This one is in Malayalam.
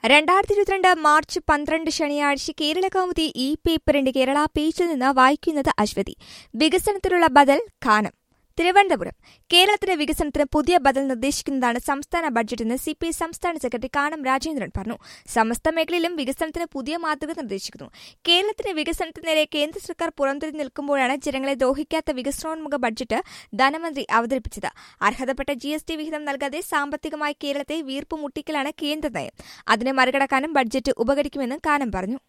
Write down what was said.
2022 മാർച്ച് 12 ശനിയാഴ്ച കേരളകൗമുദി ഈ പേപ്പറിന്റെ കേരള പേജിൽ നിന്ന് വായിക്കുന്നത് അശ്വതി. വികസനത്തിനുള്ള ബദൽ കാനം. തിരുവനന്തപുരം. കേരളത്തിന്റെ വികസനത്തിന് പുതിയ ബദൽ നിർദ്ദേശിക്കുന്നതാണ് സംസ്ഥാന ബഡ്ജറ്റെന്ന് സിപിഐ സംസ്ഥാന സെക്രട്ടറി കാനം രാജേന്ദ്രൻ പറഞ്ഞു. സമസ്ത മേഖലയിലും വികസനത്തിന് പുതിയ മാതൃക നിർദ്ദേശിക്കുന്നു. കേരളത്തിന്റെ വികസനത്തിന് നേരെ കേന്ദ്ര സർക്കാർ പുറംതിരിഞ്ഞ് നിൽക്കുമ്പോഴാണ് ജനങ്ങളെ ദ്രോഹിക്കാത്ത വികസനോന്മുഖ ബഡ്ജറ്റ് ധനമന്ത്രി അവതരിപ്പിച്ചത്. അർഹതപ്പെട്ട GST വിഹിതം നൽകാതെ സാമ്പത്തികമായി കേരളത്തെ വീർപ്പുമുട്ടിക്കലാണ് കേന്ദ്ര നയം. അതിനെ മറികടക്കാനും ബഡ്ജറ്റ് ഉപകരിക്കുമെന്ന് കാനം പറഞ്ഞു.